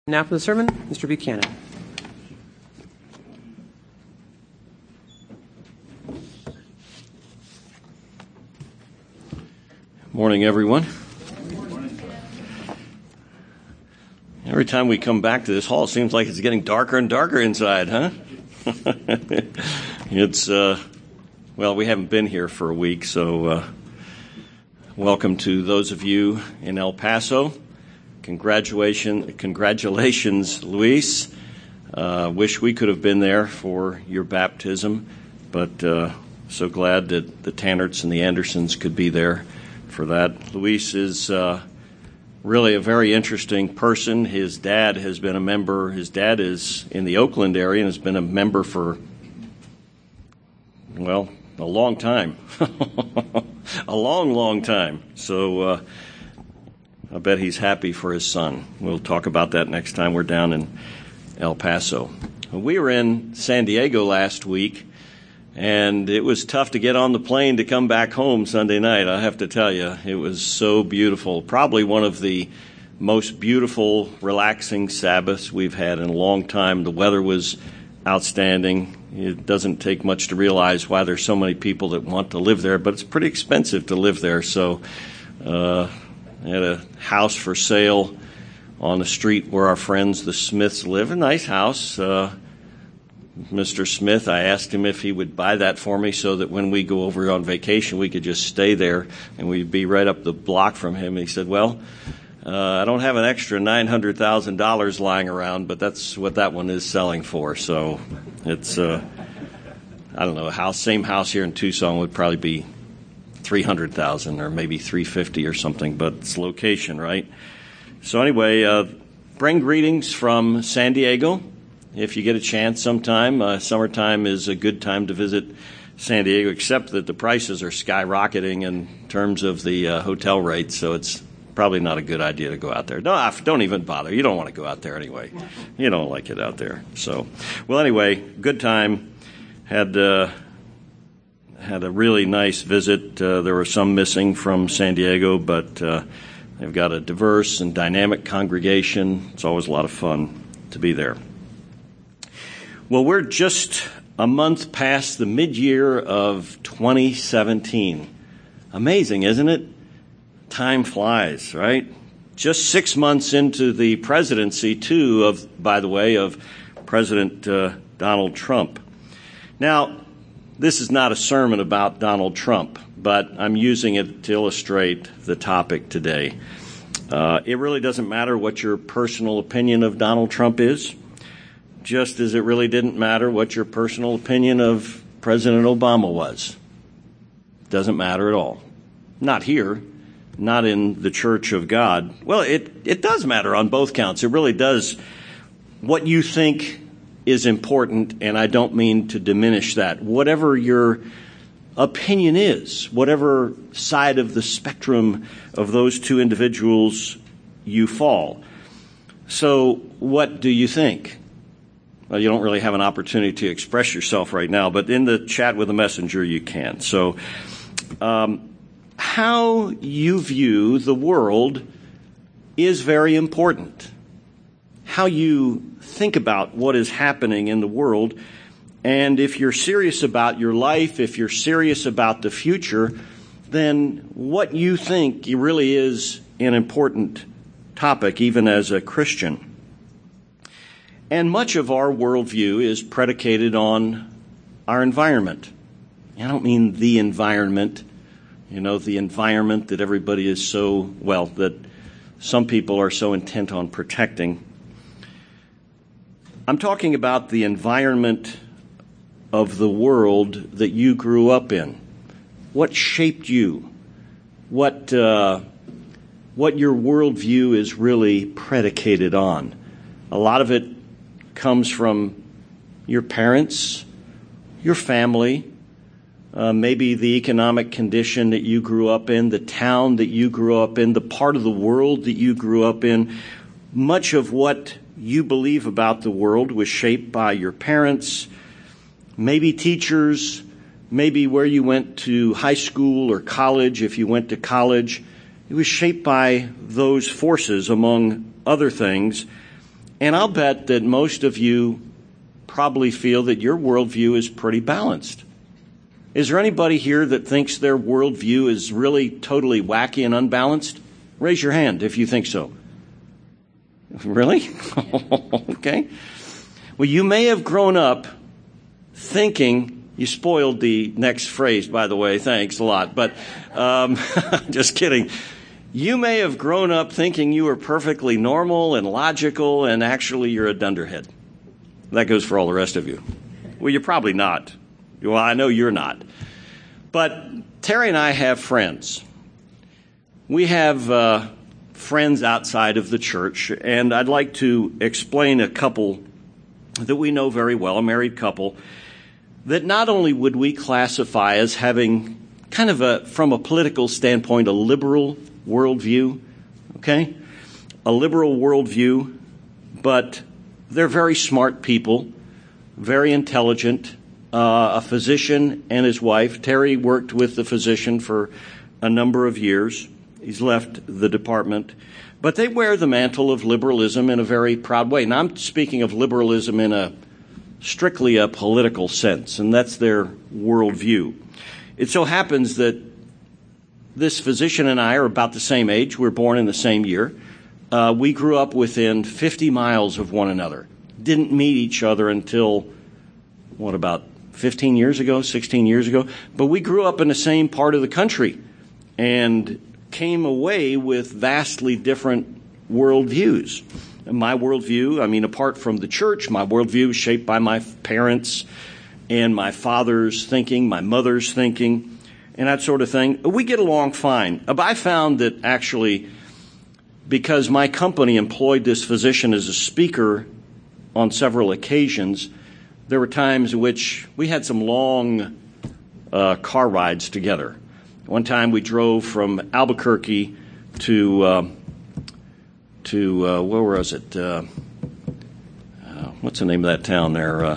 Now for the sermon, Mr. Buchanan. Morning, everyone. Every time we come back to this hall, it seems like it's getting darker and darker inside, huh? It's, well, we haven't been here for a week, so welcome to those of you in El Paso. Congratulations, Luis. Wish we could have been there for your baptism, but so glad that the Tannerts and the Andersons could be there for that. Luis is really a very interesting person. His dad has been a member. His dad is in the Oakland area and has been a member for, well, a long time. A long time. So I bet he's happy for his son. We'll talk about that next time we're down in El Paso. We were in San Diego last week, and it was tough to get on the plane to come back home Sunday night. I have to tell you, it was so beautiful. Probably one of the most beautiful, relaxing Sabbaths we've had in a long time. The weather was outstanding. It doesn't take much to realize why there's so many people that want to live there, but it's pretty expensive to live there. So I had a house for sale on the street where our friends, the Smiths, live. A nice house. Mr. Smith, I asked him if he would buy that for me so that when we go over on vacation, we could just stay there and we'd be right up the block from him. And he said, well, I don't have an extra $900,000 lying around, but that's what that one is selling for. So it's, I don't know, same house here in Tucson would probably be $300,000 or maybe $350,000 or something, but it's location, right? So anyway, bring greetings from San Diego. If you get a chance sometime, summertime is a good time to visit San Diego, except that the prices are skyrocketing in terms of the hotel rates, so it's probably not a good idea to go out there. No, don't even bother. You don't want to go out there anyway. You don't like it out there. So, well, anyway, good time. Had a really nice visit. There were some missing from San Diego, but they've got a diverse and dynamic congregation. It's always a lot of fun to be there. Well, we're just a month past the mid-year of 2017. Amazing, isn't it? Time flies, right? Just 6 months into the presidency, too, by the way, of President Donald Trump. Now, this is not a sermon about Donald Trump, but I'm using it to illustrate the topic today. It really doesn't matter what your personal opinion of Donald Trump is, just as it really didn't matter what your personal opinion of President Obama was. Doesn't matter at all. Not here, not in the Church of God. Well, it does matter on both counts. It really does. What you think is important, and I don't mean to diminish that. Whatever your opinion is, whatever side of the spectrum of those two individuals you fall. So what do you think? Well, you don't really have an opportunity to express yourself right now, but in the chat with the messenger you can. So how you view the world is very important. How you think about what is happening in the world, and if you're serious about your life, if you're serious about the future, then what you think really is an important topic, even as a Christian. And much of our worldview is predicated on our environment. I don't mean the environment, the environment that everybody is that some people are so intent on protecting. I'm talking about the environment of the world that you grew up in. What shaped you? What your worldview is really predicated on. A lot of it comes from your parents, your family, maybe the economic condition that you grew up in, the town that you grew up in, the part of the world that you grew up in. Much of what you believe about the world was shaped by your parents, maybe teachers, maybe where you went to high school or college. If you went to college, it was shaped by those forces, among other things. And I'll bet that most of you probably feel that your worldview is pretty balanced. Is there anybody here that thinks their worldview is really totally wacky and unbalanced? Raise your hand if you think so. Really? Okay. Well, you may have grown up thinking, you spoiled the next phrase, by the way, thanks a lot, but just kidding. You may have grown up thinking you were perfectly normal and logical, and actually you're a dunderhead. That goes for all the rest of you. Well, you're probably not. Well, I know you're not. But Terry and I have friends. We have friends outside of the church, and I'd like to explain a couple that we know very well, a married couple, that not only would we classify as having kind of from a political standpoint, a liberal worldview, okay? A liberal worldview, but they're very smart people, very intelligent. A physician and his wife. Terry worked with the physician for a number of years. He's left the department. But they wear the mantle of liberalism in a very proud way. And I'm speaking of liberalism in a strictly a political sense, and that's their worldview. It so happens that this physician and I are about the same age. We're born in the same year. We grew up within 50 miles of one another. Didn't meet each other until, about 15 years ago, 16 years ago. But we grew up in the same part of the country and came away with vastly different worldviews. And my worldview, apart from the church, my worldview is shaped by my parents and my father's thinking, my mother's thinking, and that sort of thing. We get along fine. But I found that actually, because my company employed this physician as a speaker on several occasions, there were times in which we had some long car rides together. One time we drove from Albuquerque to where was it? What's the name of that town there?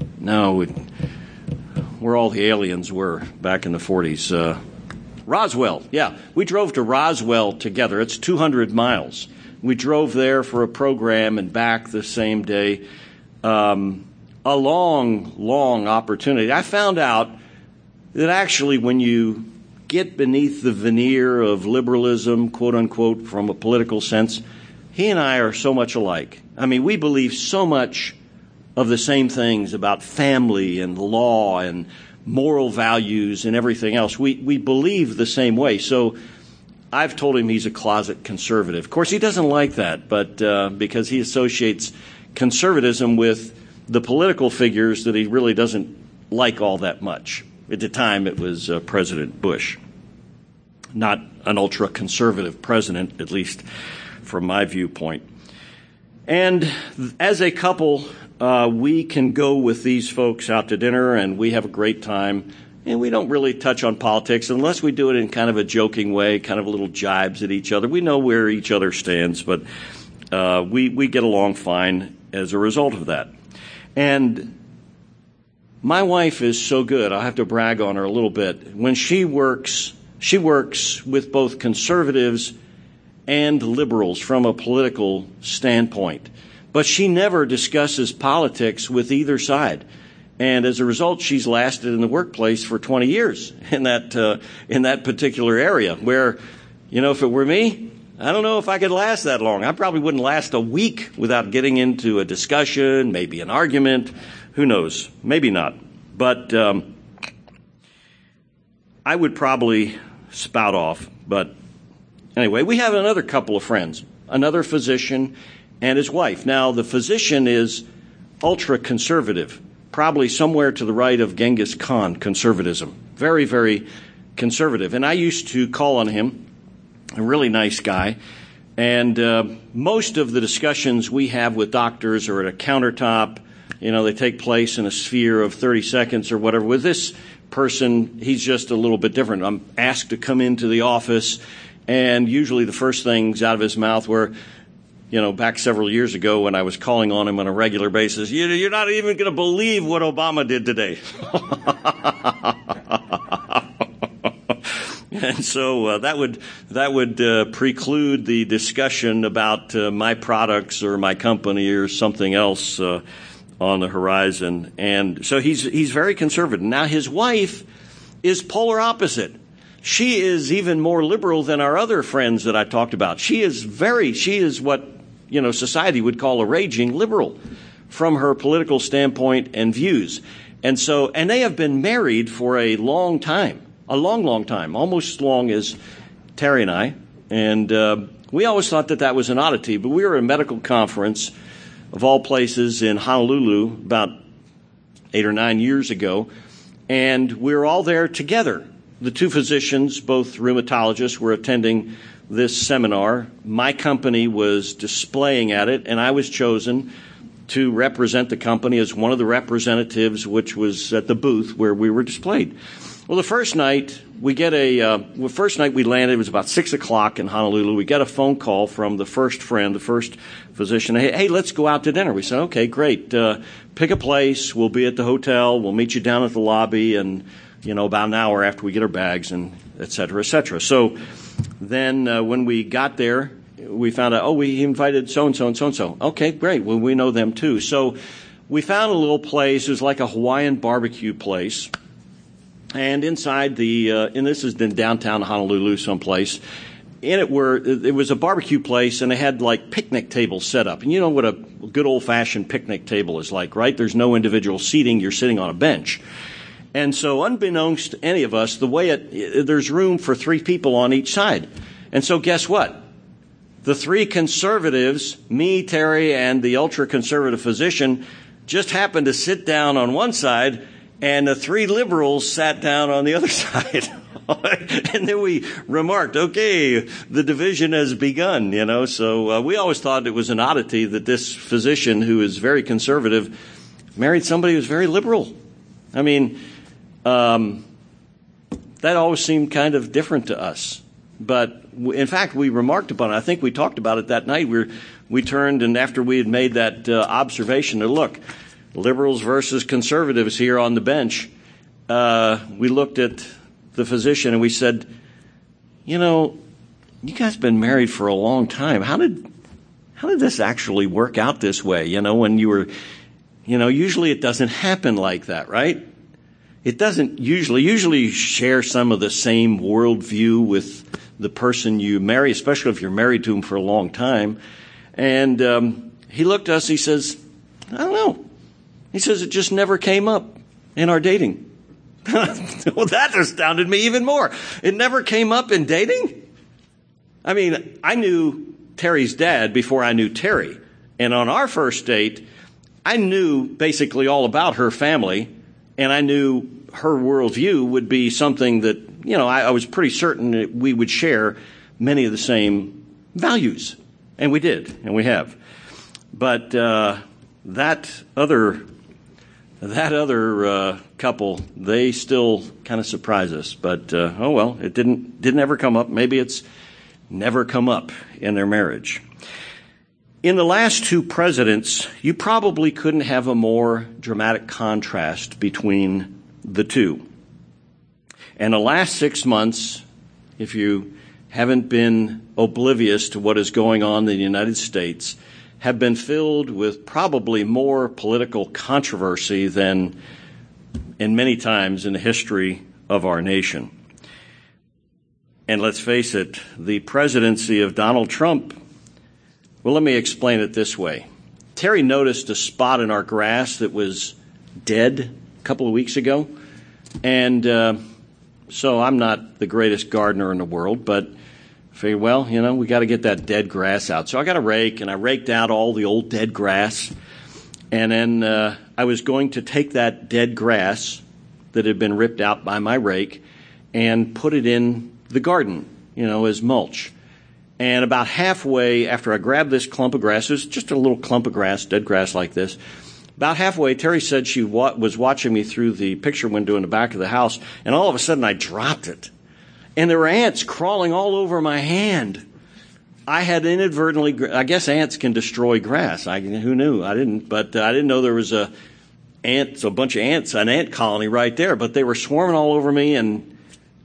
Where all the aliens were back in the 40s. Roswell. Yeah, we drove to Roswell together. It's 200 miles. We drove there for a program and back the same day. A long, long opportunity. I found out that actually when you get beneath the veneer of liberalism, quote unquote, from a political sense, he and I are so much alike. We believe so much of the same things about family and law and moral values and everything else. We believe the same way. So I've told him he's a closet conservative. Of course, he doesn't like that, but because he associates conservatism with the political figures that he really doesn't like all that much. At the time, it was President Bush. Not an ultra-conservative president, at least from my viewpoint. And as a couple, we can go with these folks out to dinner, and we have a great time. And we don't really touch on politics unless we do it in kind of a joking way, kind of a little jibes at each other. We know where each other stands, but we get along fine as a result of that. And my wife is so good. I'll have to brag on her a little bit. When she works with both conservatives and liberals from a political standpoint. But she never discusses politics with either side. And as a result, she's lasted in the workplace for 20 years in that particular area where, if it were me, I don't know if I could last that long. I probably wouldn't last a week without getting into a discussion, maybe an argument. Who knows? Maybe not. But I would probably spout off. But anyway, we have another couple of friends, another physician and his wife. Now, the physician is ultra-conservative, probably somewhere to the right of Genghis Khan conservatism. Very, very conservative. And I used to call on him. A really nice guy. And most of the discussions we have with doctors are at a countertop. They take place in a sphere of 30 seconds or whatever. With this person, he's just a little bit different. I'm asked to come into the office, and usually the first things out of his mouth were, back several years ago when I was calling on him on a regular basis, you're not even going to believe what Obama did today. And so that would preclude the discussion about my products or my company or something else on the horizon. And so he's very conservative. Now his wife is polar opposite. She is even more liberal than our other friends that I talked about. She is what society would call a raging liberal from her political standpoint and views. And they have been married for a long time, long time, almost as long as Terry and I. And we always thought that was an oddity, but we were at a medical conference of all places in Honolulu about 8 or 9 years ago, and we were all there together. The two physicians, both rheumatologists, were attending this seminar. My company was displaying at it, and I was chosen to represent the company as one of the representatives, which was at the booth where we were displayed. Well, the first night we landed. It was about 6:00 in Honolulu. We got a phone call from the first physician. Hey, let's go out to dinner. We said, okay, great. Pick a place. We'll be at the hotel. We'll meet you down at the lobby, and about an hour after we get our bags, and et cetera, et cetera. So then when we got there, we found out, we invited so-and-so and so-and-so. Okay, great. Well, we know them too. So we found a little place. It was like a Hawaiian barbecue place. And inside and this is in downtown Honolulu someplace, in it was a barbecue place, and they had like picnic tables set up. And you know what a good old-fashioned picnic table is like, right? There's no individual seating. You're sitting on a bench. And so unbeknownst to any of us, there's room for 3 people on each side. And so guess what? The 3 conservatives, me, Terry, and the ultra-conservative physician, just happened to sit down on one side, and the 3 liberals sat down on the other side. And then we remarked, okay, the division has begun, So we always thought it was an oddity that this physician, who is very conservative, married somebody who's very liberal. I mean, that always seemed kind of different to us. But in fact, we remarked upon it. I think we talked about it that night. We turned, and after we had made that observation, to look, liberals versus conservatives here on the bench, we looked at the physician and we said, you guys have been married for a long time. How did this actually work out this way? When you were, usually it doesn't happen like that, right? It doesn't usually you share some of the same worldview with the person you marry, especially if you're married to him for a long time. And he looked at us, he says, I don't know. He says, it just never came up in our dating. Well, that astounded me even more. It never came up in dating? I mean, I knew Terry's dad before I knew Terry. And on our first date, I knew basically all about her family, and I knew her worldview would be something that, I was pretty certain that we would share many of the same values. And we did, and we have. But that other couple, they still kind of surprise us. But, it didn't ever come up. Maybe it's never come up in their marriage. In the last 2 presidents, you probably couldn't have a more dramatic contrast between the two. And the last 6 months, if you haven't been oblivious to what is going on in the United States, have been filled with probably more political controversy than in many times in the history of our nation. And let's face it, the presidency of Donald Trump, well, let me explain it this way. Terry noticed a spot in our grass that was dead a couple of weeks ago. And so I'm not the greatest gardener in the world, but I figured, we got to get that dead grass out. So I got a rake, and I raked out all the old dead grass. And then I was going to take that dead grass that had been ripped out by my rake and put it in the garden, as mulch. And about halfway after I grabbed this clump of grass, it was just a little clump of grass, dead grass like this. About halfway, Terry said she was watching me through the picture window in the back of the house, and all of a sudden I dropped it. And there were ants crawling all over my hand. I had inadvertently, I guess ants can destroy grass. Who knew? I didn't, but I didn't know there was a bunch of ants, an ant colony right there. But they were swarming all over me, and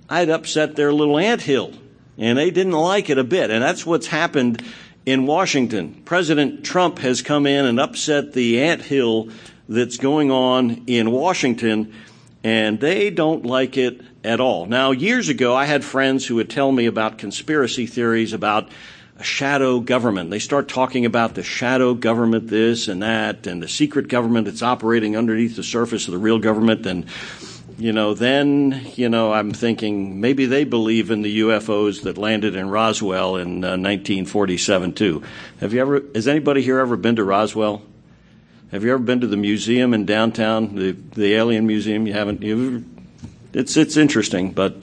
I'd upset their little anthill, and they didn't like it a bit. And that's what's happened in Washington. President Trump has come in and upset the anthill that's going on in Washington, and they don't like it at all. Now, years ago, I had friends who would tell me about conspiracy theories about a shadow government. They start talking about the shadow government, this and that, and the secret government that's operating underneath the surface of the real government. And, I'm thinking maybe they believe in the UFOs that landed in Roswell in 1947 too. Has anybody here ever been to Roswell? Have you ever been to the museum in downtown, the Alien Museum? You haven't? It's interesting, but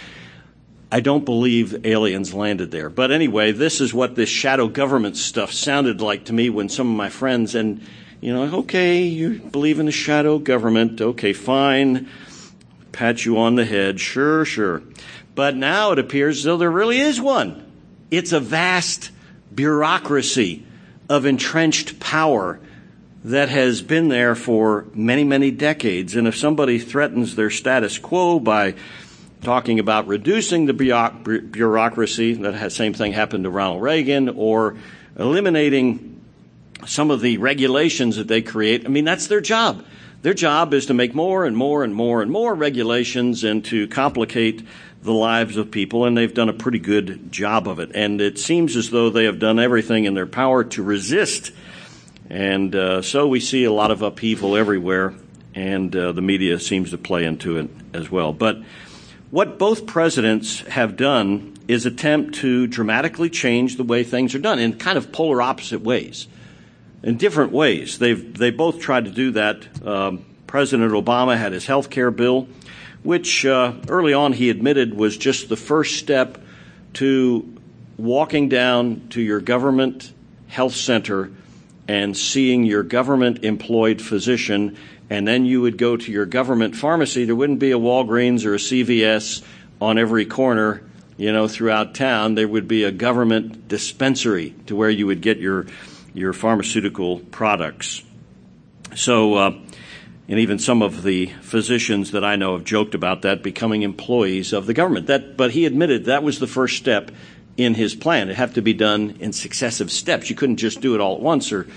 I don't believe aliens landed there. But anyway, this is what this shadow government stuff sounded like to me when some of my friends, and, okay, you believe in the shadow government. Okay, fine. Pat you on the head. Sure. But now it appears as though there really is one. It's a vast bureaucracy of entrenched power that has been there for many, many decades. And if somebody threatens their status quo by talking about reducing the bureaucracy, that same thing happened to Ronald Reagan, or eliminating some of the regulations that they create, that's their job. Their job is to make more and more and more and more regulations and to complicate the lives of people, and they've done a pretty good job of it. And it seems as though they have done everything in their power to resist. And so we see a lot of upheaval everywhere, and the media seems to play into it as well. But what both presidents have done is attempt to dramatically change the way things are done in kind of polar opposite ways, in different ways. They both tried to do that. President Obama had his health care bill, which early on he admitted was just the first step to walking down to your government health center and seeing your government-employed physician, and then you would go to your government pharmacy. There wouldn't be a Walgreens or a CVS on every corner, throughout town. There would be a government dispensary to where you would get your pharmaceutical products. So, and even some of the physicians that I know have joked about that becoming employees of the government. But he admitted that was the first step in his plan. It had to be done in successive steps. You couldn't just do it all at once, or,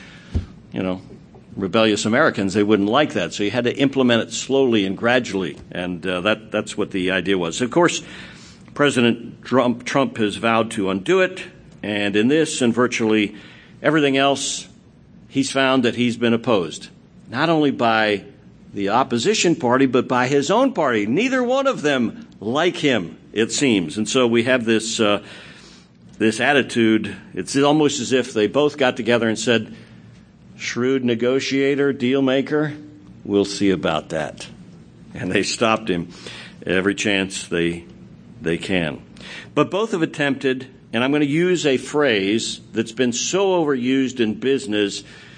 rebellious Americans, they wouldn't like that. So you had to implement it slowly and gradually, and that's what the idea was. Of course, President Trump has vowed to undo it, and in this and virtually everything else, he's found that he's been opposed, not only by the opposition party, but by his own party. Neither one of them like him, it seems. And so we have this attitude. It's almost as if they both got together and said, shrewd negotiator, deal maker, we'll see about that. And they stopped him every chance they can. But both have attempted, and I'm going to use a phrase that's been so overused in business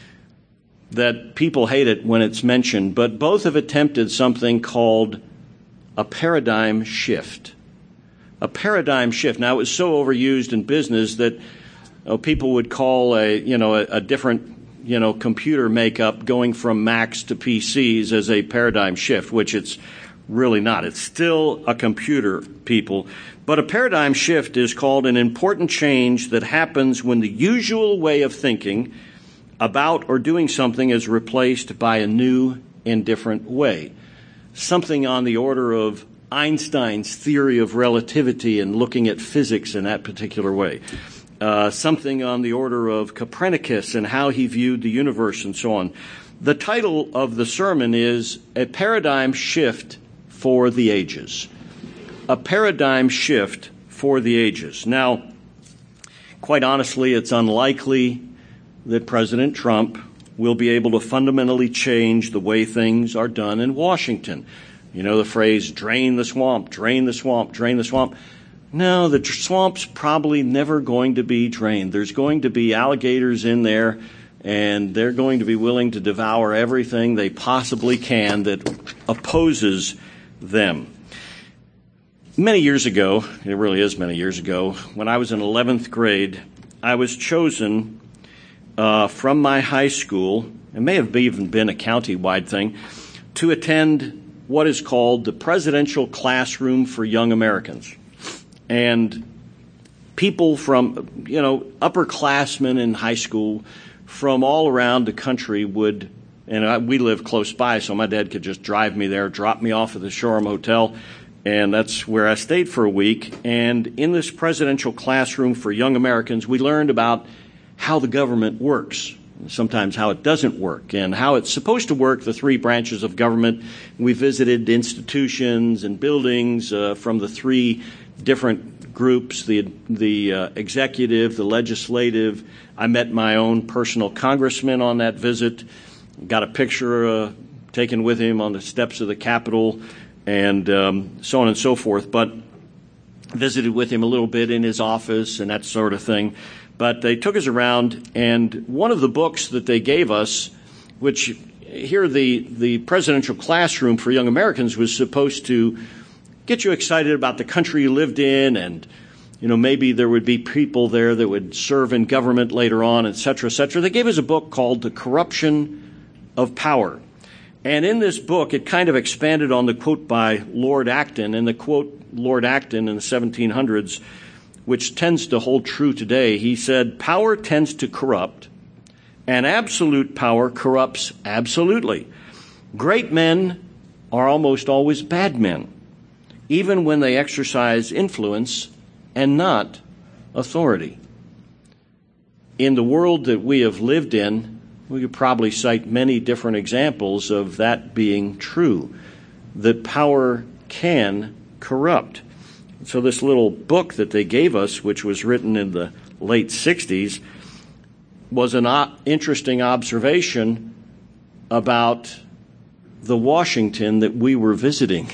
that people hate it when it's mentioned, but both have attempted something called a paradigm shift. A paradigm shift. Now, it was so overused in business that people would call a different computer makeup going from Macs to PCs as a paradigm shift, which it's really not. It's still a computer, people. But a paradigm shift is called an important change that happens when the usual way of thinking about or doing something is replaced by a new and different way. Something on the order of Einstein's theory of relativity and looking at physics in that particular way. Something on the order of Copernicus and how he viewed the universe and so on. The title of the sermon is A Paradigm Shift for the Ages. A paradigm shift for the ages. Now, quite honestly, it's unlikely that President Trump will be able to fundamentally change the way things are done in Washington. You know the phrase, drain the swamp, drain the swamp, drain the swamp. No, the swamp's probably never going to be drained. There's going to be alligators in there, and they're going to be willing to devour everything they possibly can that opposes them. Many years ago, it really is many years ago, when I was in 11th grade, I was chosen from my high school, it may have even been a county-wide thing, to attend what is called the Presidential Classroom for Young Americans. And people from, upperclassmen in high school from all around the country would, and we live close by, so my dad could just drive me there, drop me off at the Shoreham Hotel, and that's where I stayed for a week. And in this Presidential Classroom for Young Americans, we learned about how the government works, sometimes how it doesn't work, and how it's supposed to work, the three branches of government. We visited institutions and buildings from the three different groups, the executive, the legislative. I met my own personal congressman on that visit, got a picture taken with him on the steps of the Capitol, and so on and so forth, but visited with him a little bit in his office and that sort of thing. But they took us around, and one of the books that they gave us, which here the Presidential Classroom for Young Americans was supposed to get you excited about the country you lived in, and maybe there would be people there that would serve in government later on, et cetera, et cetera. They gave us a book called The Corruption of Power. And in this book, it kind of expanded on the quote by Lord Acton, and the quote Lord Acton in the 1700s, which tends to hold true today. He said, "Power tends to corrupt, and absolute power corrupts absolutely. Great men are almost always bad men, even when they exercise influence and not authority." In the world that we have lived in, we could probably cite many different examples of that being true, that power can corrupt. So this little book that they gave us, which was written in the late 60s, was an interesting observation about the Washington that we were visiting,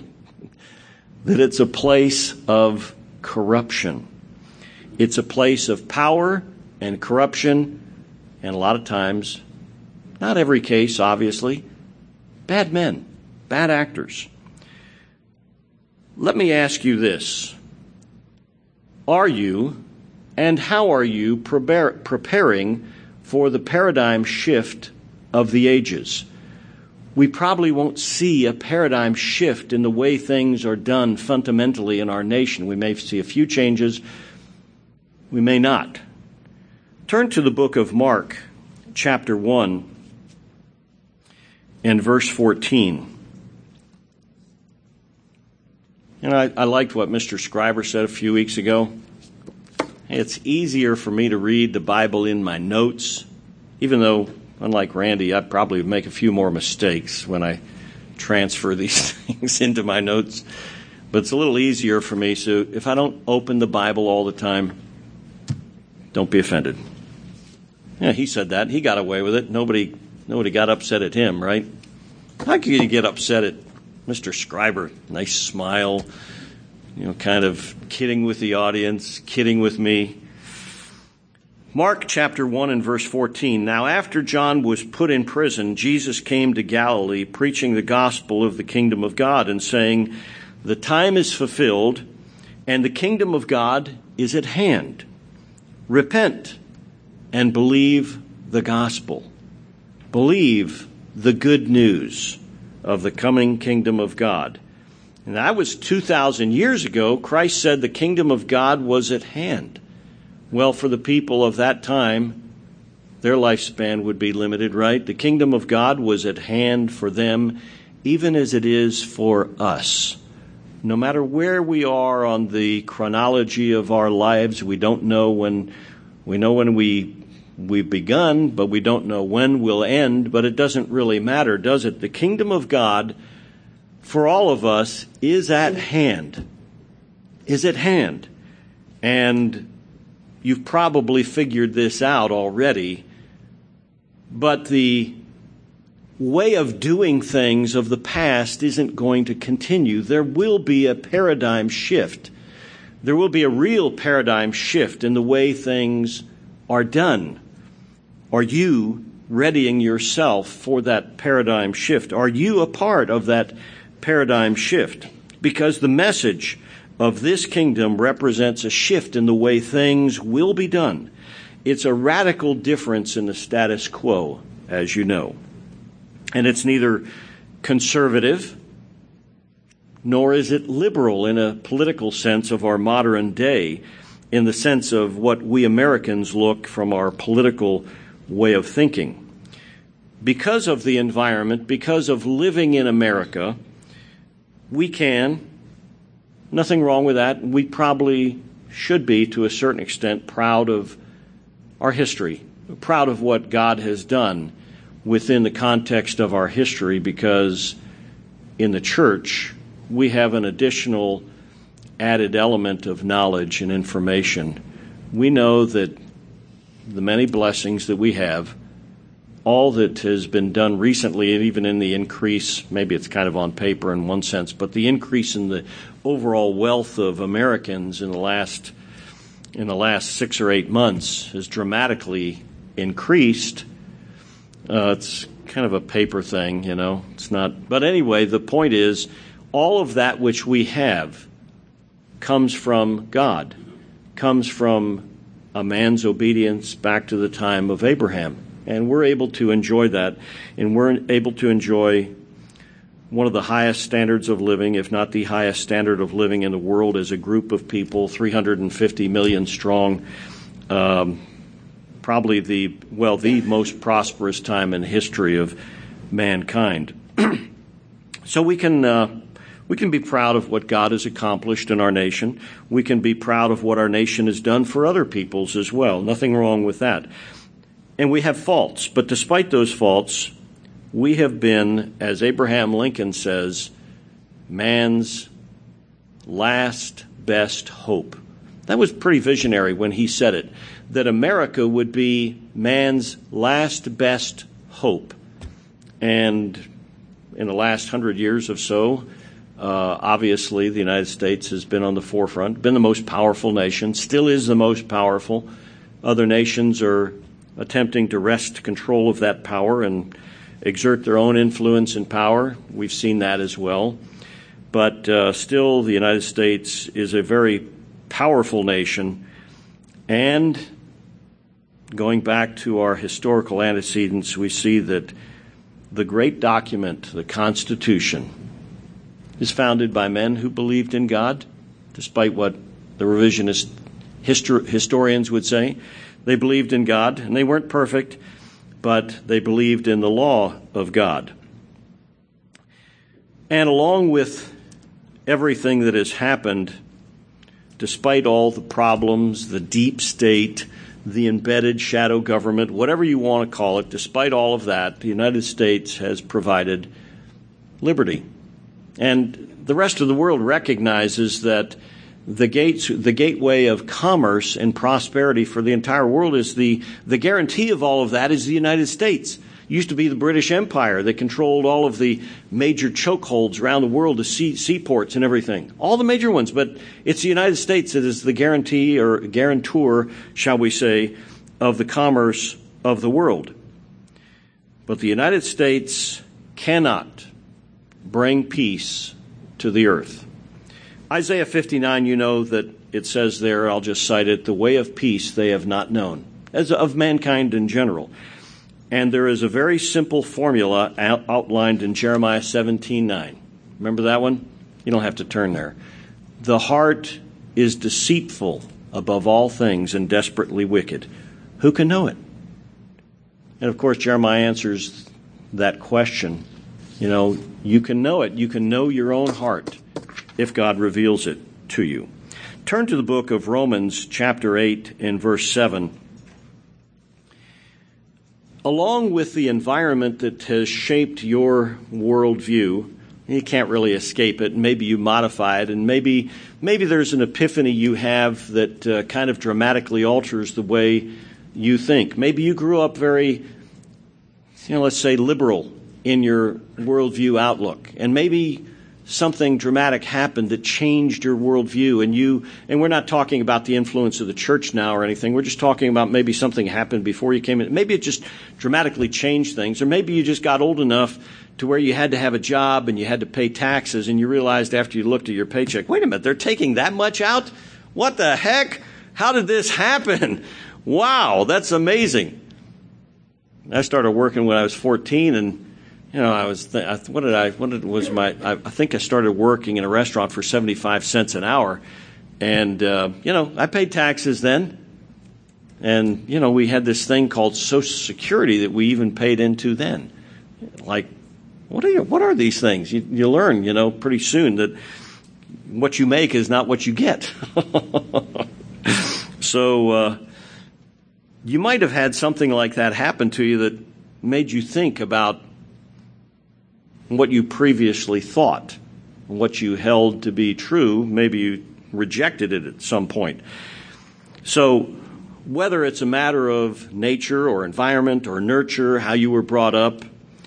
that it's a place of corruption. It's a place of power and corruption, and a lot of times, not every case, obviously, bad men, bad actors. Let me ask you this. Are you, and how are you preparing for the paradigm shift of the ages? We probably won't see a paradigm shift in the way things are done fundamentally in our nation. We may see a few changes. We may not. Turn to the book of Mark, chapter 1, and verse 14. I liked what Mr. Scriber said a few weeks ago. It's easier for me to read the Bible in my notes, even though, unlike Randy, I probably make a few more mistakes when I transfer these things into my notes. But it's a little easier for me, so if I don't open the Bible all the time, don't be offended. Yeah, he said that. He got away with it. Nobody got upset at him, right? How could you get upset at Mr. Scriber? Nice smile, kind of kidding with the audience, kidding with me. Mark chapter 1 and verse 14. Now after John was put in prison, Jesus came to Galilee, preaching the gospel of the kingdom of God and saying, "The time is fulfilled, and the kingdom of God is at hand. Repent and believe the gospel." Believe the good news of the coming kingdom of God. And that was 2,000 years ago. Christ said the kingdom of God was at hand. Well, for the people of that time, their lifespan would be limited, right? The kingdom of God was at hand for them, even as it is for us. No matter where we are on the chronology of our lives, we don't know when. We know when we've begun, but we don't know when we'll end, but it doesn't really matter, does it? The kingdom of God for all of us is at hand. Is at hand. And you've probably figured this out already, but the way of doing things of the past isn't going to continue. There will be a paradigm shift. There will be a real paradigm shift in the way things are done. Are you readying yourself for that paradigm shift? Are you a part of that paradigm shift? Because the message of this kingdom represents a shift in the way things will be done. It's a radical difference in the status quo, as you know. And it's neither conservative nor is it liberal in a political sense of our modern day, in the sense of what we Americans look from our political way of thinking. Because of the environment, because of living in America, we can, nothing wrong with that, we probably should be, to a certain extent, proud of our history, proud of what God has done within the context of our history, because in the church, we have an additional added element of knowledge and information. We know that the many blessings that we have, all that has been done recently, and even in the increase, maybe it's kind of on paper in one sense, but the increase in the overall wealth of Americans in the last 6 or 8 months has dramatically increased. It's kind of a paper thing, it's not. But anyway, the point is, all of that which we have comes from God, comes from a man's obedience back to the time of Abraham. And we're able to enjoy that, and we're able to enjoy one of the highest standards of living, if not the highest standard of living in the world as a group of people, 350 million strong, probably the most prosperous time in the history of mankind. So we can be proud of what God has accomplished in our nation. We can be proud of what our nation has done for other peoples as well. Nothing wrong with that. And we have faults, but despite those faults, we have been, as Abraham Lincoln says, man's last best hope. That was pretty visionary when he said it, that America would be man's last best hope. And in the last 100 years or so, obviously the United States has been on the forefront, been the most powerful nation, still is the most powerful. Other nations are attempting to wrest control of that power and exert their own influence and power. We've seen that as well. But still, the United States is a very powerful nation. And going back to our historical antecedents, we see that the great document, the Constitution, is founded by men who believed in God, despite what the revisionist historians would say. They believed in God, and they weren't perfect, but they believed in the law of God. And along with everything that has happened, despite all the problems, the deep state, the embedded shadow government, whatever you want to call it, despite all of that, the United States has provided liberty. And the rest of the world recognizes that the gateway of commerce and prosperity for the entire world is the guarantee of all of that is the United States. It used to be the British Empire that controlled all of the major chokeholds around the world, the seaports and everything, all the major ones. But it's the United States that is the guarantee or guarantor, shall we say, of the commerce of the world. But the United States cannot bring peace to the earth. Isaiah 59, you know that it says there, I'll just cite it, the way of peace they have not known, as of mankind in general. And there is a very simple formula outlined in Jeremiah 17:9. Remember that one? You don't have to turn there. The heart is deceitful above all things and desperately wicked. Who can know it? And of course, Jeremiah answers that question. You can know it. You can know your own heart if God reveals it to you. Turn to the book of Romans, chapter 8, and verse 7. Along with the environment that has shaped your worldview, you can't really escape it. Maybe you modify it, and maybe there's an epiphany you have that kind of dramatically alters the way you think. Maybe you grew up very, let's say, liberal in your worldview outlook, and maybe something dramatic happened that changed your worldview, and we're not talking about the influence of the church now or anything. We're just talking about maybe something happened before you came in. Maybe it just dramatically changed things, or maybe you just got old enough to where you had to have a job and you had to pay taxes, and you realized after you looked at your paycheck, wait a minute, they're taking that much out? What the heck? How did this happen? Wow, that's amazing. I started working when I was 14, and I think I started working in a restaurant for 75 cents an hour. And, I paid taxes then. And, we had this thing called Social Security that we even paid into then. Like, what are these things? You learn, pretty soon that what you make is not what you get. So, you might have had something like that happen to you that made you think about what you previously thought, what you held to be true. Maybe you rejected it at some point. So whether it's a matter of nature or environment or nurture, how you were brought up,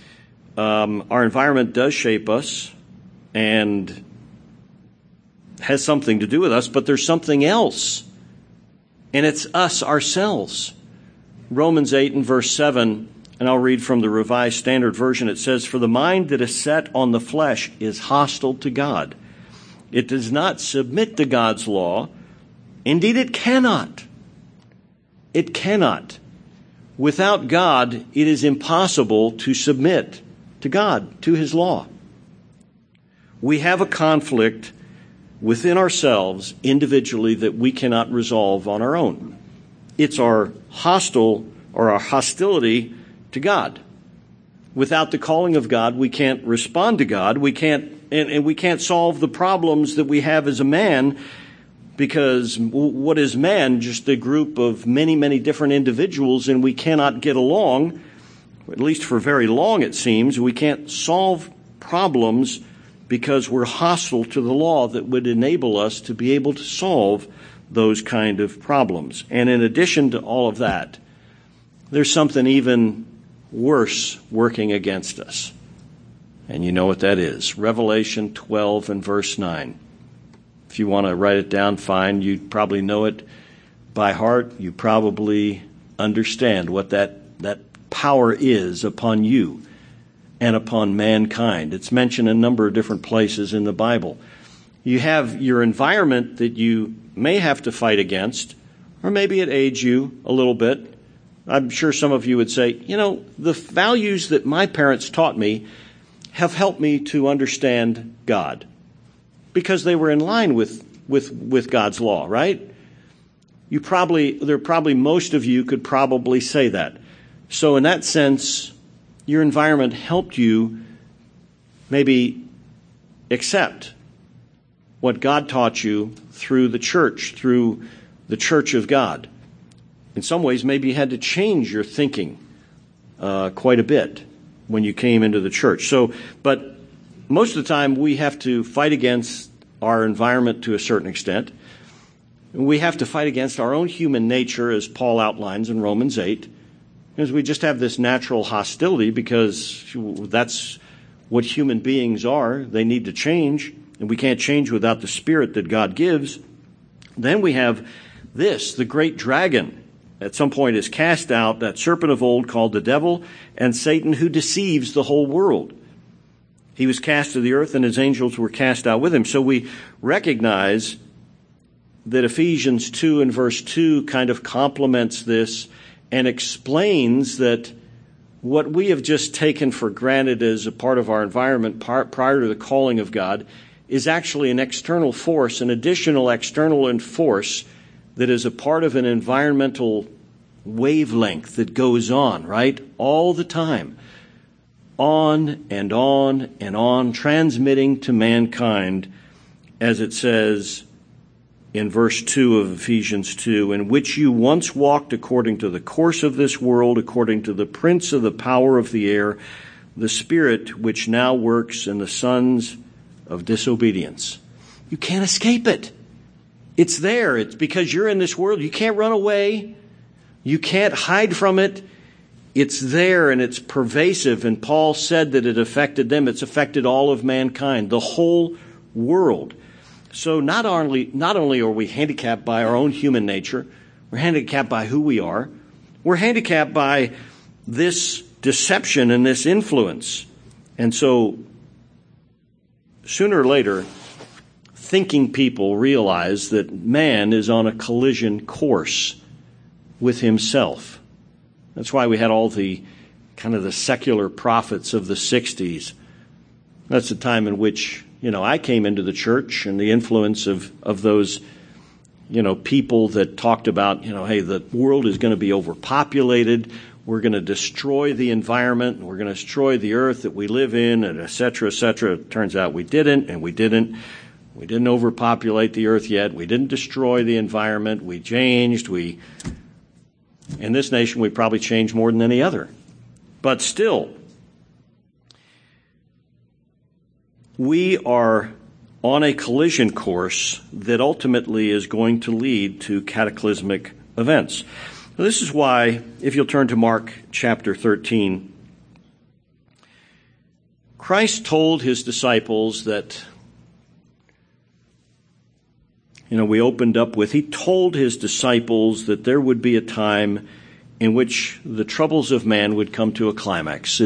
our environment does shape us and has something to do with us, but there's something else, and it's us ourselves. Romans 8 and verse 7, and I'll read from the Revised Standard Version. It says, "For the mind that is set on the flesh is hostile to God. It does not submit to God's law. Indeed, it cannot. It cannot. Without God, it is impossible to submit to God, to His law." We have a conflict within ourselves individually that we cannot resolve on our own. It's our hostility to God. Without the calling of God, we can't respond to God. We can't solve the problems that we have as a man, because what is man? Just a group of many, many different individuals, and we cannot get along, at least for very long it seems. We can't solve problems because we're hostile to the law that would enable us to be able to solve those kind of problems. And in addition to all of that, there's something even worse working against us. And you know what that is. Revelation 12 and verse 9. If you want to write it down, fine. You probably know it by heart. You probably understand what that power is upon you and upon mankind. It's mentioned a number of different places in the Bible. You have your environment that you may have to fight against, or maybe it aids you a little bit. I'm sure some of you would say, the values that my parents taught me have helped me to understand God, because they were in line with God's law, right? Most of you could probably say that. So in that sense, your environment helped you maybe accept what God taught you through the church of God. In some ways, maybe you had to change your thinking quite a bit when you came into the church. But most of the time, we have to fight against our environment to a certain extent. We have to fight against our own human nature, as Paul outlines in Romans 8, because we just have this natural hostility, because that's what human beings are. They need to change, and we can't change without the Spirit that God gives. Then we have the great dragon. At some point is cast out, that serpent of old called the devil and Satan, who deceives the whole world. He was cast to the earth, and his angels were cast out with him. So we recognize that Ephesians 2 and verse 2 kind of complements this and explains that what we have just taken for granted as a part of our environment prior to the calling of God is actually an external force, an additional external force that is a part of an environmental wavelength that goes on, right? All the time. On and on and on, transmitting to mankind, as it says in verse 2 of Ephesians 2, "in which you once walked according to the course of this world, according to the prince of the power of the air, the spirit which now works in the sons of disobedience." You can't escape it. It's there. It's because you're in this world. You can't run away. You can't hide from it. It's there, and it's pervasive. And Paul said that it affected them. It's affected all of mankind, the whole world. So not only are we handicapped by our own human nature, we're handicapped by who we are. We're handicapped by this deception and this influence. And so sooner or later, thinking people realize that man is on a collision course with himself. That's why we had all the kind of the secular prophets of the 60s. That's the time in which, I came into the church, and the influence of those, people that talked about, hey, the world is going to be overpopulated. We're going to destroy the environment. We're going to destroy the earth that we live in, and et cetera, et cetera. It turns out we didn't, and we didn't. We didn't overpopulate the earth yet. We didn't destroy the environment. We changed. In this nation, we probably changed more than any other. But still, we are on a collision course that ultimately is going to lead to cataclysmic events. Now, this is why, if you'll turn to Mark chapter 13, Christ told his disciples that, we opened up with, he told his disciples that there would be a time in which the troubles of man would come to a climax.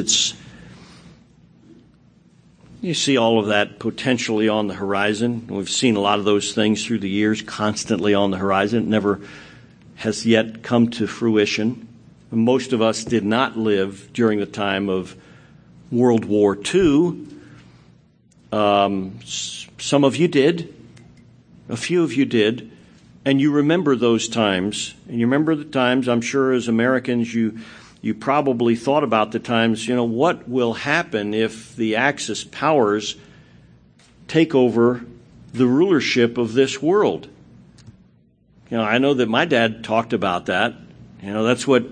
You see all of that potentially on the horizon. We've seen a lot of those things through the years, constantly on the horizon. It never has yet come to fruition. Most of us did not live during the time of World War II. Some of you did. A few of you did. And you remember those times. And you remember the times, I'm sure as Americans, you probably thought about the times, what will happen if the Axis powers take over the rulership of this world? I know that my dad talked about that. That's what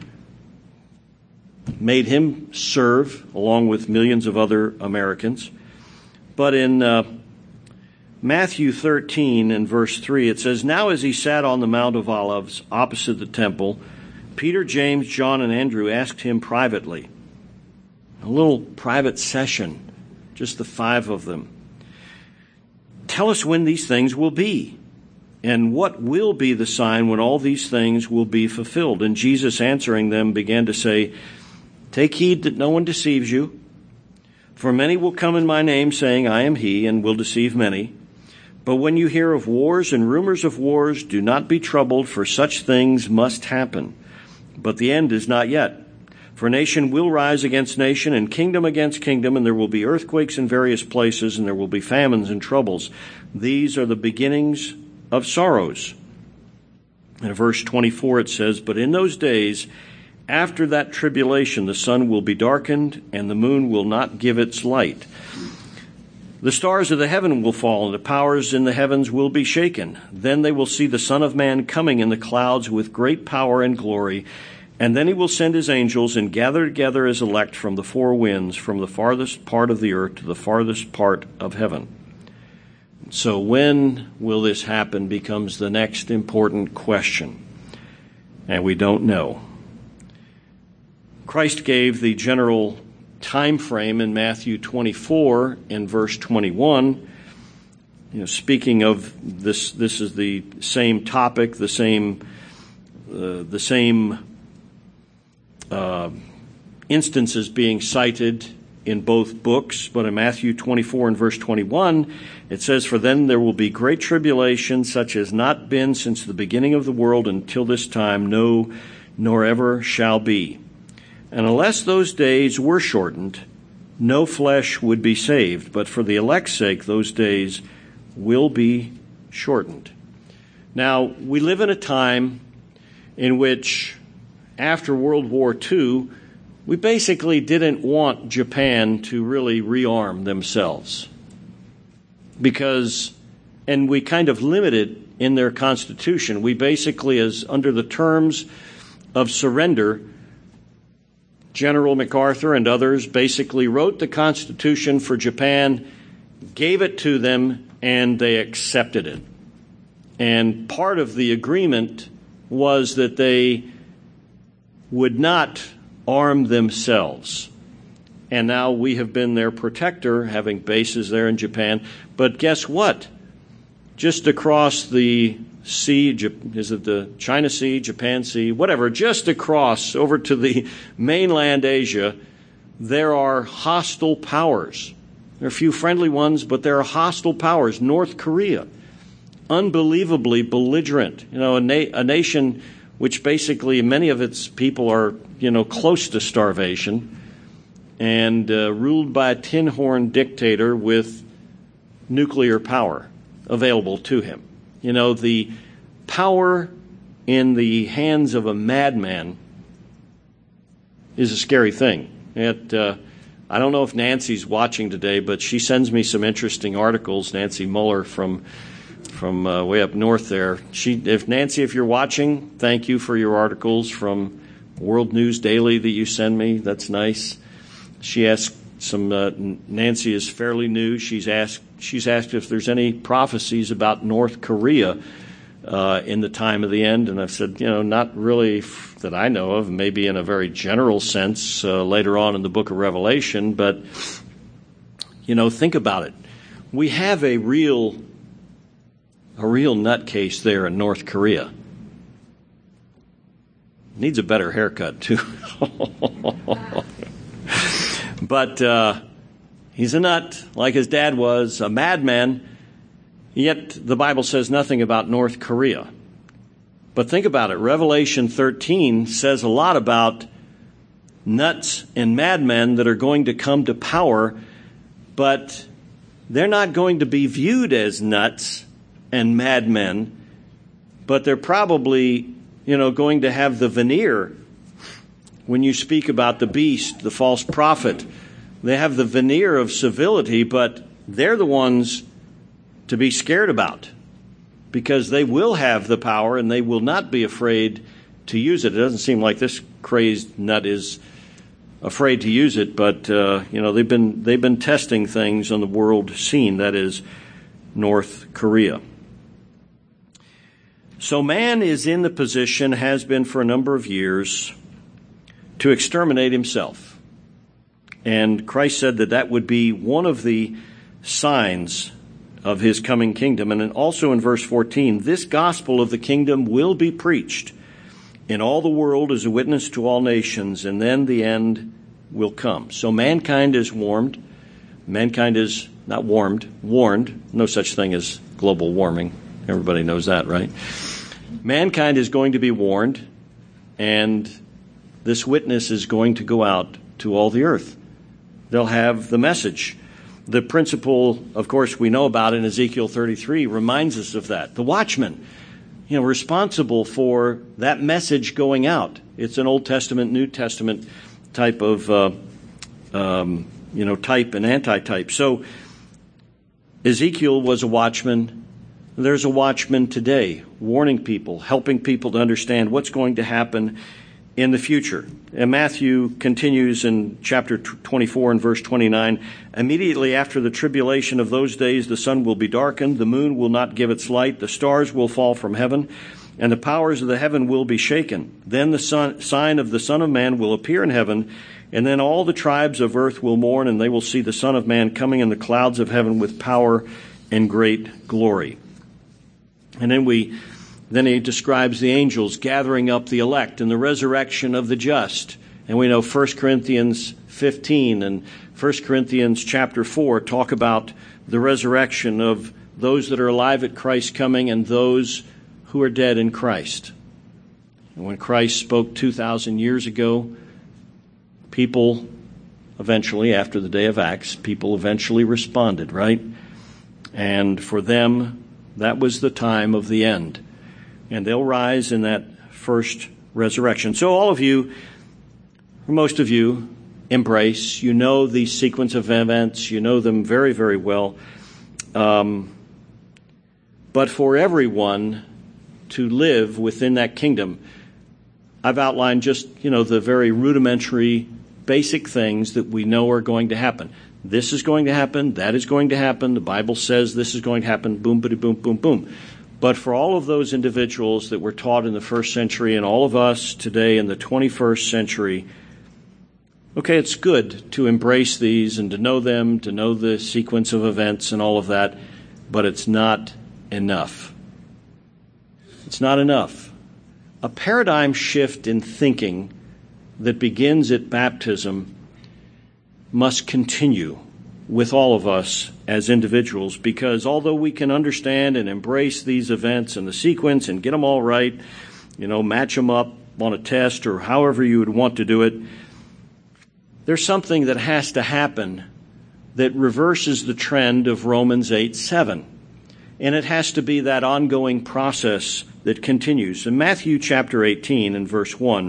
made him serve along with millions of other Americans. But in Matthew 13 and verse 3, it says, "Now as he sat on the Mount of Olives opposite the temple, Peter, James, John, and Andrew asked him privately," a little private session, just the five of them, "Tell us when these things will be, and what will be the sign when all these things will be fulfilled?" And Jesus, answering them, began to say, "Take heed that no one deceives you, for many will come in my name, saying, 'I am he,' and will deceive many. But when you hear of wars and rumors of wars, do not be troubled, for such things must happen. But the end is not yet. For nation will rise against nation, and kingdom against kingdom, and there will be earthquakes in various places, and there will be famines and troubles. These are the beginnings of sorrows." In verse 24 it says, "But in those days, after that tribulation, the sun will be darkened, and the moon will not give its light. The stars of the heaven will fall, and the powers in the heavens will be shaken. Then they will see the Son of Man coming in the clouds with great power and glory. And then he will send his angels and gather together his elect from the four winds, from the farthest part of the earth to the farthest part of heaven." So when will this happen becomes the next important question. And we don't know. Christ gave the general time frame in Matthew 24 and verse 21. Speaking of this is the same topic, the same instances being cited in both books, but in Matthew 24 and verse 21, it says, "For then there will be great tribulation, such as not been since the beginning of the world until this time, no, nor ever shall be. And unless those days were shortened, no flesh would be saved, but for the elect's sake those days will be shortened." Now, we live in a time in which, after World War II, we basically didn't want Japan to really rearm themselves. And we kind of limited in their constitution. We basically, as under the terms of surrender, General MacArthur and others basically wrote the Constitution for Japan, gave it to them, and they accepted it. And part of the agreement was that they would not arm themselves. And now we have been their protector, having bases there in Japan. But guess what? Just across the sea, is it the China Sea, Japan Sea, whatever, just across over to the mainland Asia, there are hostile powers. There are a few friendly ones, but there are hostile powers. North Korea, unbelievably belligerent. A nation which basically many of its people are, close to starvation, and ruled by a tin-horn dictator with nuclear power available to him. The power in the hands of a madman is a scary thing. I don't know if Nancy's watching today, but she sends me some interesting articles. Nancy Muller from way up north there. Nancy, if you're watching, thank you for your articles from World News Daily that you send me. That's nice. She asked Nancy is fairly new. She's asked if there's any prophecies about North Korea in the time of the end, and I've said, not really that I know of, maybe in a very general sense later on in the book of Revelation, but, think about it. We have a real nutcase there in North Korea. Needs a better haircut, too. But he's a nut, like his dad was, a madman. Yet the Bible says nothing about North Korea. But think about it. Revelation 13 says a lot about nuts and madmen that are going to come to power, but they're not going to be viewed as nuts and madmen, but they're probably, going to have the veneer. When you speak about the beast, the false prophet, they have the veneer of civility, but they're the ones to be scared about, because they will have the power and they will not be afraid to use it. It doesn't seem like this crazed nut is afraid to use it, but they've been testing things on the world scene. That is North Korea. So man is in the position, has been for a number of years, to exterminate himself. And Christ said that would be one of the signs of his coming kingdom. And also in verse 14, this gospel of the kingdom will be preached in all the world as a witness to all nations, and then the end will come. So mankind is warned. Mankind is not warned. No such thing as global warming. Everybody knows that, right? Mankind is going to be warned, and this witness is going to go out to all the earth. They'll have the message. The principle, of course, we know about in Ezekiel 33 reminds us of that. The watchman, responsible for that message going out. It's an Old Testament, New Testament type of, type and anti-type. So Ezekiel was a watchman. There's a watchman today, warning people, helping people to understand what's going to happen in the future. And Matthew continues in chapter 24 and verse 29, immediately after the tribulation of those days, the sun will be darkened, the moon will not give its light, the stars will fall from heaven, and the powers of the heaven will be shaken. Then the sign of the Son of Man will appear in heaven, and then all the tribes of earth will mourn, and they will see the Son of Man coming in the clouds of heaven with power and great glory. And then he describes the angels gathering up the elect and the resurrection of the just. And we know 1 Corinthians 15 and 1 Corinthians chapter 4 talk about the resurrection of those that are alive at Christ's coming and those who are dead in Christ. And when Christ spoke 2,000 years ago, people eventually, after the day of Acts, people eventually responded, right? And for them, that was the time of the end. And they'll rise in that first resurrection. So all of you, most of you, embrace. You know the sequence of events. You know them very, very well. But for everyone to live within that kingdom, I've outlined just, the very rudimentary, basic things that we know are going to happen. This is going to happen. That is going to happen. The Bible says this is going to happen. Boom, bitty, boom, boom, boom. But for all of those individuals that were taught in the first century and all of us today in the 21st century, okay, it's good to embrace these and to know them, to know the sequence of events and all of that, but it's not enough. It's not enough. A paradigm shift in thinking that begins at baptism must continue with all of us as individuals, because although we can understand and embrace these events and the sequence and get them all right match them up on a test or however you would want to do it. There's something that has to happen that reverses the trend of Romans 8:7. And it has to be that ongoing process that continues. In Matthew chapter 18 and verse 1,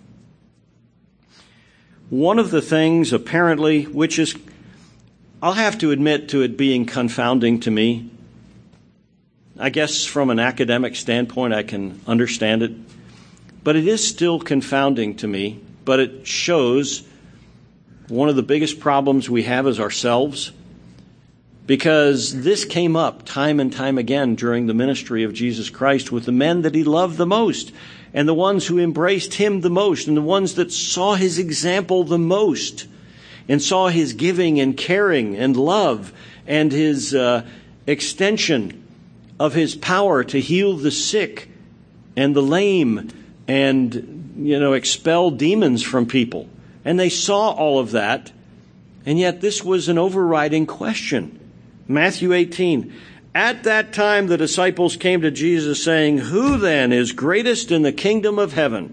one of the things apparently, which is, I'll have to admit to it being confounding to me. I guess from an academic standpoint I can understand it. But it is still confounding to me. But it shows one of the biggest problems we have is ourselves. Because this came up time and time again during the ministry of Jesus Christ with the men that he loved the most, and the ones who embraced him the most, and the ones that saw his example the most, and saw his giving and caring and love, and his extension of his power to heal the sick and the lame, and expel demons from people. And they saw all of that, and yet this was an overriding question. Matthew 18, at that time the disciples came to Jesus saying, who then is greatest in the kingdom of heaven?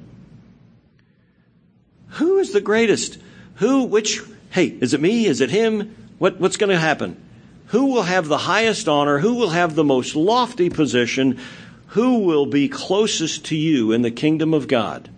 Who is the greatest? Is it me? Is it him? What's going to happen? Who will have the highest honor? Who will have the most lofty position? Who will be closest to you in the kingdom of God?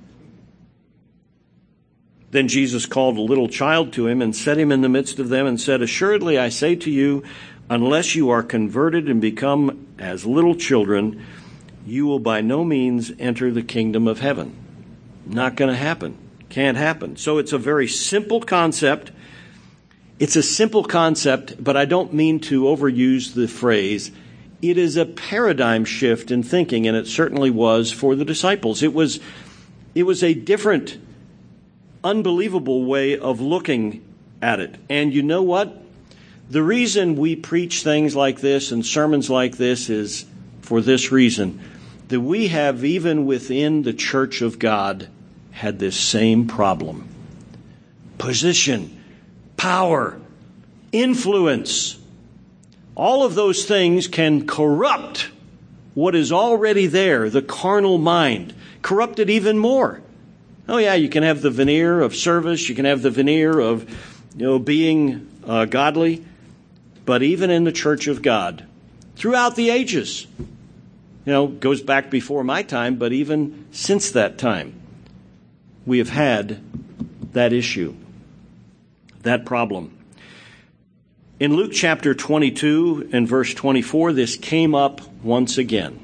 Then Jesus called a little child to him and set him in the midst of them and said, assuredly I say to you, unless you are converted and become as little children, you will by no means enter the kingdom of heaven. Not going to happen. Can't happen. So it's a very simple concept. It's a simple concept, but I don't mean to overuse the phrase. It is a paradigm shift in thinking, and it certainly was for the disciples. It was a different, unbelievable way of looking at it. And you know what? The reason we preach things like this and sermons like this is for this reason, that we have, even within the church of God, had this same problem. Position, power, influence. All of those things can corrupt what is already there, the carnal mind, corrupt it even more. Oh yeah, you can have the veneer of service, you can have the veneer of being godly. But even in the church of God, throughout the ages, goes back before my time, but even since that time, we have had that issue, that problem. In Luke chapter 22 and verse 24, this came up once again.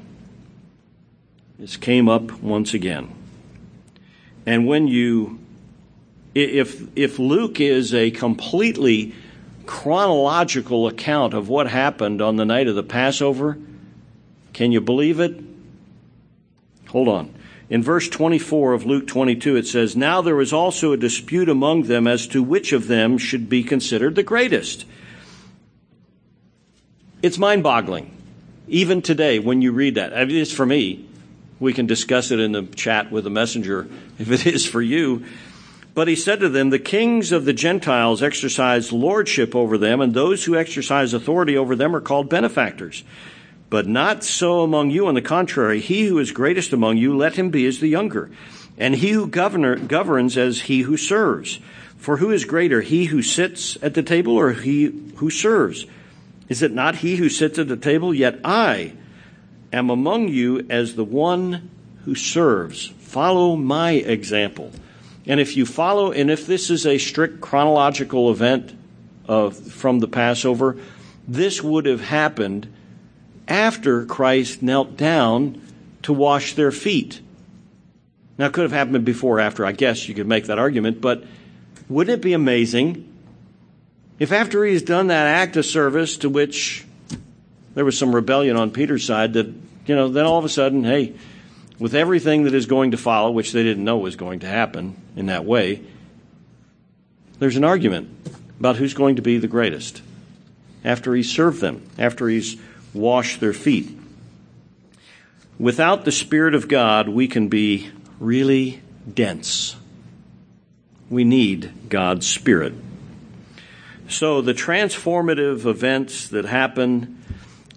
And when if Luke is a completely chronological account of what happened on the night of the Passover, can you believe it? Hold on. In verse 24 of Luke 22, it says, now there was also a dispute among them as to which of them should be considered the greatest. It's mind-boggling. Even today, when you read that. I mean, it's for me. We can discuss it in the chat with the messenger if it is for you. But he said to them, the kings of the Gentiles exercise lordship over them, and those who exercise authority over them are called benefactors. But not so among you. On the contrary, he who is greatest among you, let him be as the younger, and he who governs as he who serves. For who is greater, he who sits at the table or he who serves? Is it not he who sits at the table? Yet I am among you as the one who serves. Follow my example. And if you follow, and if this is a strict chronological event from the Passover, this would have happened after Christ knelt down to wash their feet. Now, it could have happened before or after. I guess you could make that argument. But wouldn't it be amazing if after he's done that act of service, to which there was some rebellion on Peter's side, that, then all of a sudden, hey, with everything that is going to follow, which they didn't know was going to happen in that way, there's an argument about who's going to be the greatest after he's served them, after he's washed their feet. Without the Spirit of God, we can be really dense. We need God's Spirit. So the transformative events that happen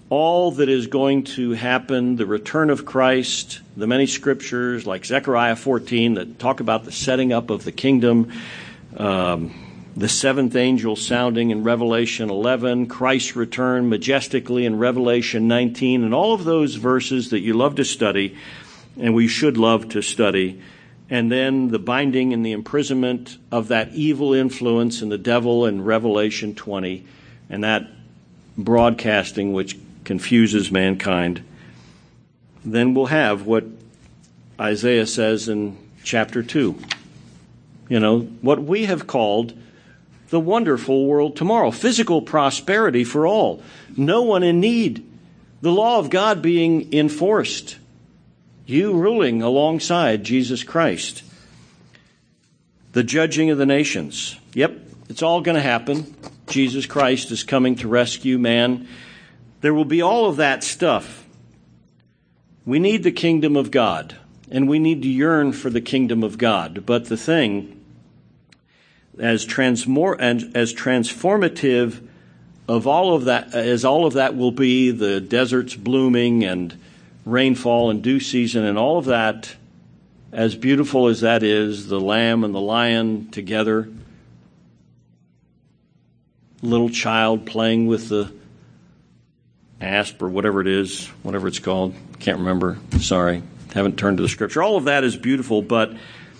all that is going to happen, the return of Christ, the many scriptures like Zechariah 14 that talk about the setting up of the kingdom, the seventh angel sounding in Revelation 11, Christ's return majestically in Revelation 19, and all of those verses that you love to study, and we should love to study, and then the binding and the imprisonment of that evil influence in the devil in Revelation 20, and that broadcasting which confuses mankind, then we'll have what Isaiah says in chapter 2. What we have called the wonderful world tomorrow. Physical prosperity for all. No one in need. The law of God being enforced. You ruling alongside Jesus Christ. The judging of the nations. Yep, it's all going to happen. Jesus Christ is coming to rescue man. There will be all of that stuff. We need the kingdom of God, and we need to yearn for the kingdom of God. But the thing, as transformative of all of that, as all of that will be, the deserts blooming and rainfall and dew season and all of that, as beautiful as that is, the lamb and the lion together, little child playing with the asp or whatever it is, whatever it's called, can't remember, sorry, haven't turned to the scripture. All of that is beautiful, but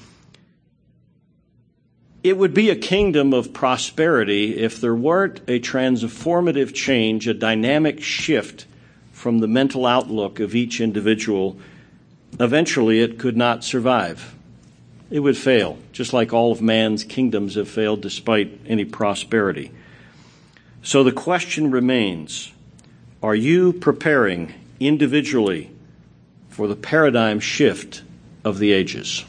it would be a kingdom of prosperity if there weren't a transformative change, a dynamic shift from the mental outlook of each individual. Eventually, it could not survive. It would fail, just like all of man's kingdoms have failed despite any prosperity. So the question remains, are you preparing individually for the paradigm shift of the ages?